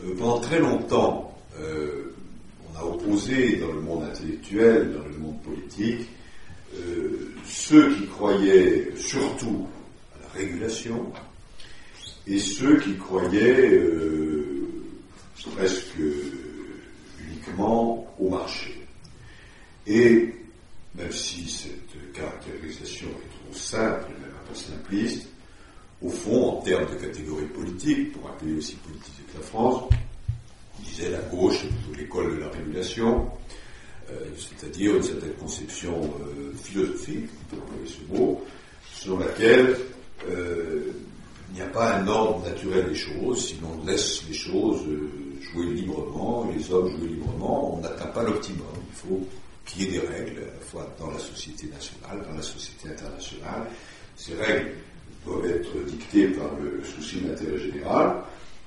Pendant très longtemps, on a opposé dans le monde intellectuel, dans le monde politique, ceux qui croyaient surtout à la régulation et ceux qui croyaient presque uniquement au marché. Et même si cette caractérisation est trop simple et même un peu simpliste, au fond, en termes de catégorie politique, pour un pays aussi politisé que la France, on disait la gauche est plutôt l'école de la régulation, c'est-à-dire une certaine conception philosophique, on peut employer ce mot, selon laquelle il n'y a pas un ordre naturel des choses, si l'on laisse les choses jouer librement, et les hommes jouer librement, on n'atteint pas l'optimum. Il faut qu'il y ait des règles, à la fois dans la société nationale, dans la société internationale. Ces règles doivent être dictées par le souci de l'intérêt général,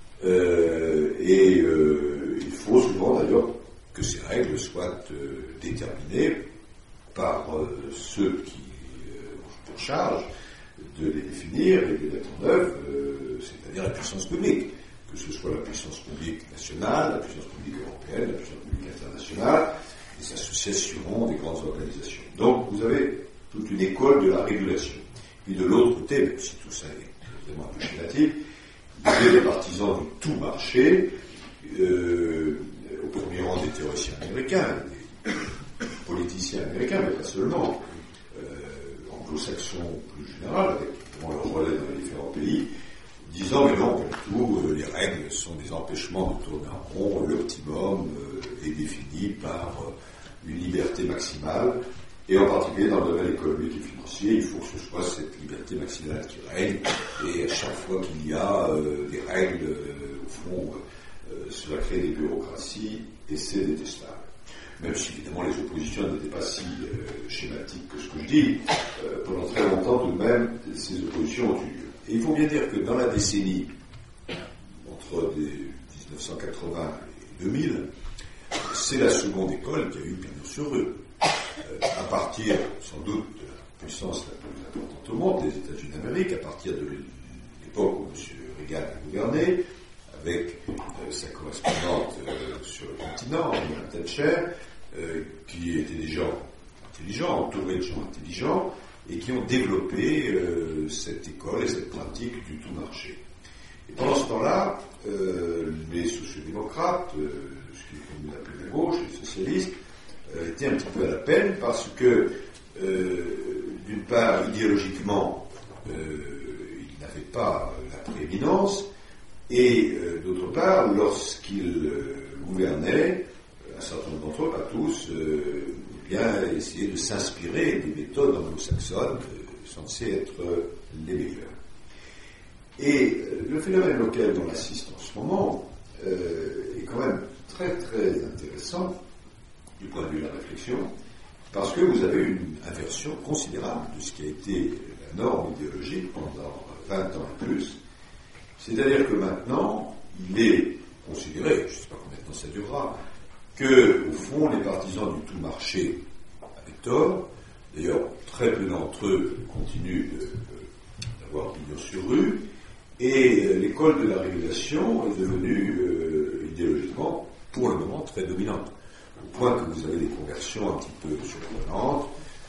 et il faut souvent d'ailleurs que ces règles soient déterminées par ceux qui ont pour charge de les définir et de les mettre en œuvre, c'est-à-dire la puissance publique, que ce soit la puissance publique nationale, la puissance publique européenne, la puissance publique internationale, les associations, des grandes organisations. Donc vous avez toute une école de la régulation. Puis de l'autre côté, même si tout ça est évidemment un peu schématique, vous avez les partisans du tout marché, au premier rang des théoriciens américains, des politiciens américains, mais pas seulement, anglo-saxons plus général, avec leur relais dans les différents pays, disant mais non, comme tout, les règles sont des empêchements de tourner en rond, l'optimum est défini par une liberté maximale, et en particulier dans le domaine économique et financier, il faut que ce soit cette liberté maximale qui règne, et à chaque fois qu'il y a des règles, au fond, cela crée des bureaucraties, et c'est détestable. Même si évidemment les oppositions n'étaient pas si schématiques que ce que je dis, pendant très longtemps tout de même, ces oppositions ont eu lieu. Et il faut bien dire que dans la décennie entre 1980 et 2000, c'est la seconde école qui a eu pignon sur rue. À partir, sans doute, de la puissance la plus importante au monde, des États-Unis d'Amérique, à partir de l'époque où M. Reagan a gouverné, avec sa correspondante sur le continent, Mme Thatcher, qui étaient des gens intelligents, entourés de gens intelligents, et qui ont développé cette école et cette pratique du tout marché. Et pendant ce temps-là, les sociodémocrates, ce qui est connu d'appeler la gauche, les socialistes, étaient un petit peu à la peine parce que, d'une part, idéologiquement, ils n'avaient pas la prééminence, et d'autre part, lorsqu'ils gouvernaient, un certain nombre d'entre eux, pas tous, bien essayer de s'inspirer des méthodes anglo-saxonnes censées être les meilleures. Et le phénomène auquel on assiste en ce moment est quand même très très intéressant du point de vue de la réflexion, parce que vous avez une inversion considérable de ce qui a été la norme idéologique pendant 20 ans et plus. C'est-à-dire que maintenant, il est considéré, je ne sais pas combien de temps ça durera, que, au fond, les partisans du tout marché avaient tort. D'ailleurs, très peu d'entre eux continuent d'avoir pignon sur rue, et l'école de la régulation est devenue idéologiquement, pour le moment, très dominante. Au point que vous avez des conversions un petit peu surprenantes,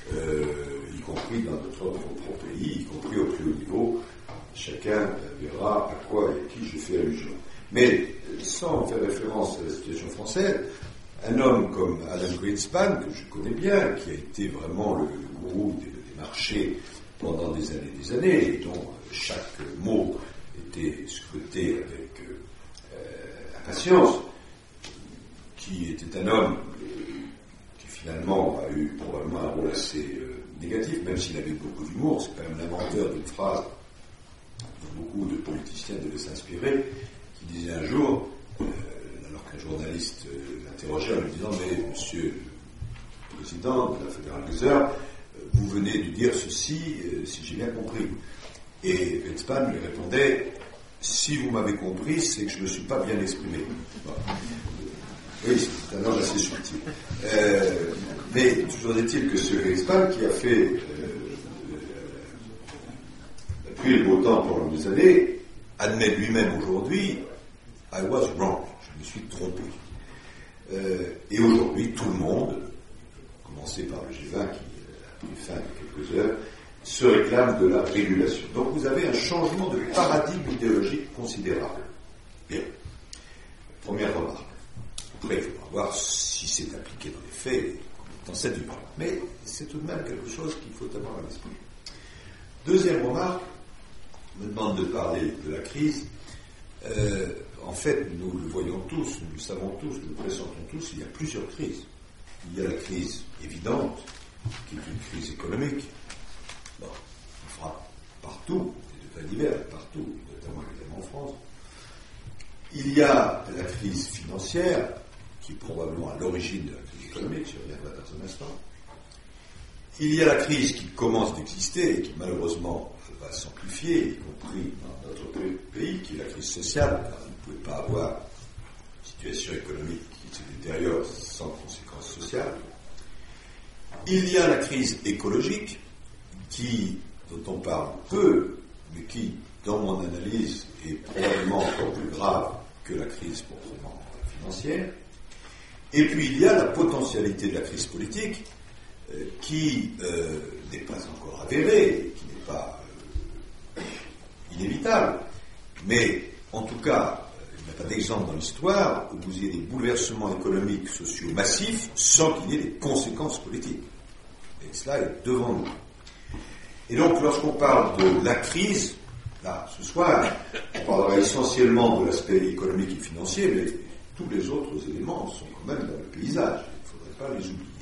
y compris dans notre propre pays, y compris au plus haut niveau. Chacun verra à quoi et à qui je fais allusion. Mais sans faire référence à la situation française, un homme comme Alan Greenspan, que je connais bien, qui a été vraiment le gourou des marchés pendant des années, et dont chaque mot était scruté avec impatience, qui était un homme qui finalement a eu probablement un rôle assez négatif, même s'il avait beaucoup d'humour. C'est quand même l'inventeur d'une phrase dont beaucoup de politiciens devaient s'inspirer, qui disait un jour, alors qu'un journaliste l'interrogeait en lui disant « Mais monsieur le président de la Federal Reserve, vous venez de dire ceci, si j'ai bien compris. » Et Greenspan lui répondait « Si vous m'avez compris, c'est que je ne me suis pas bien exprimé. » Bon. Oui, c'est un homme assez subtil. Mais toujours est-il que ce Greenspan, qui a fait depuis le beau temps pendant des années, admet lui-même aujourd'hui « I was wrong ». je me suis trompé. Et aujourd'hui, tout le monde, à commencer par le G20 qui a pris fin il y a quelques heures, se réclame de la régulation. Donc vous avez un changement de paradigme idéologique considérable. Bien. Première remarque. Après, il faudra voir si c'est appliqué dans les faits, dans cette durée. Mais c'est tout de même quelque chose qu'il faut avoir à l'esprit. Deuxième remarque, on me demande de parler de la crise. En fait, nous le voyons tous, nous le savons tous, nous le pressentons tous, il y a plusieurs crises. Il y a la crise évidente, qui est une crise économique. Bon, on frappe partout, des degrés divers, partout, notamment évidemment en France. Il y a la crise financière, qui est probablement à l'origine de la crise économique, je reviendrai dans un instant. Il y a la crise qui commence d'exister et qui malheureusement va s'amplifier, y compris dans notre pays, qui est la crise sociale, car vous ne pouvez pas avoir une situation économique qui se détériore sans conséquences sociales. Il y a la crise écologique, dont on parle peu, mais qui, dans mon analyse, est probablement encore plus grave que la crise proprement financière. Et puis il y a la potentialité de la crise politique, qui n'est pas encore avérée, qui n'est pas inévitable, mais en tout cas, il n'y a pas d'exemple dans l'histoire où vous ayez des bouleversements économiques, sociaux massifs sans qu'il y ait des conséquences politiques. Et cela est devant nous. Et donc, lorsqu'on parle de la crise, là, ce soir, on parlera essentiellement de l'aspect économique et financier, mais tous les autres éléments sont quand même dans le paysage. Il ne faudrait pas les oublier.